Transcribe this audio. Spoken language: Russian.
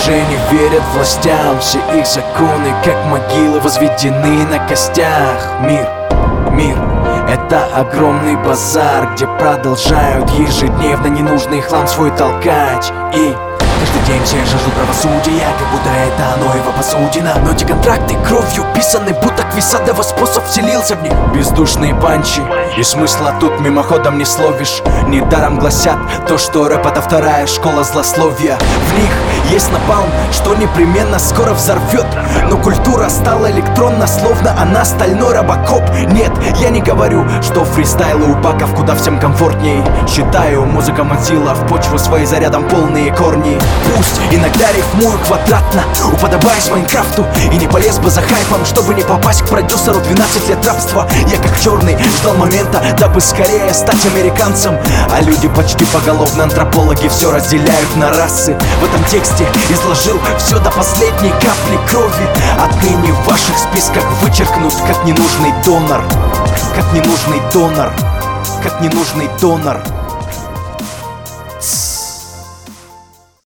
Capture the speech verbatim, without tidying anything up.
уже не верят властям. Все их законы, как могилы, возведены на костях. Мир, мир — это огромный базар, где продолжают ежедневно ненужный хлам свой толкать. И каждый день все жаждут правосудия, как будто это оно его посудина. Но эти контракты кровью писаны, будто Квисадова способ вселился в них. Бездушные панчи, и смысла тут мимоходом не словишь. Недаром гласят то, что рэп — это вторая школа злословия. В них есть напалм, что непременно скоро взорвет. Но культура стала электронна, словно она стальной робокоп. Нет, я не говорю, что фристайлы у баков куда всем комфортней. Считаю, музыка Мазила в почву своей зарядом полные корни. Пусть иногда рифмую квадратно, уподобаясь Майнкрафту, и не полез бы за хайпом, чтобы не попасть к продюсеру. Двенадцать лет рабства, я как черный ждал момента, дабы скорее стать американцем. А люди почти поголовно антропологи все разделяют на расы. В этом тексте изложил все до последней капли крови. Отныне в ваших списках вычеркнут как ненужный донор. Как ненужный донор. Как ненужный донор.